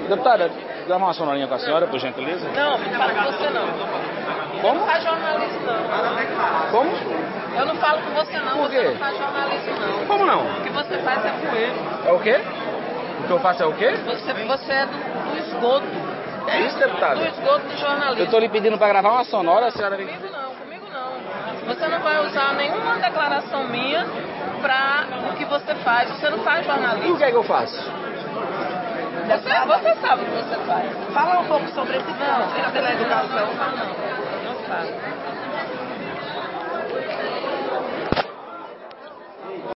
Deputada, gravar uma sonorinha com a senhora, por gentileza? Não falo com você não. Como? Não faz jornalismo não. Como? Eu não falo com você não. Por quê? Você não faz jornalismo não. Como não? O que você faz é poeira. É o quê? O que eu faço é o quê? Você é do esgoto. É isso, deputada? Do esgoto do jornalismo. Eu tô lhe pedindo pra gravar uma sonora, a senhora vem... Comigo não. Você não vai usar nenhuma declaração minha pra o que você faz. Você não faz E jornalismo. o que é que eu faço? Você sabe o que você faz. Fala um pouco sobre esse ponto da educação. Não falo.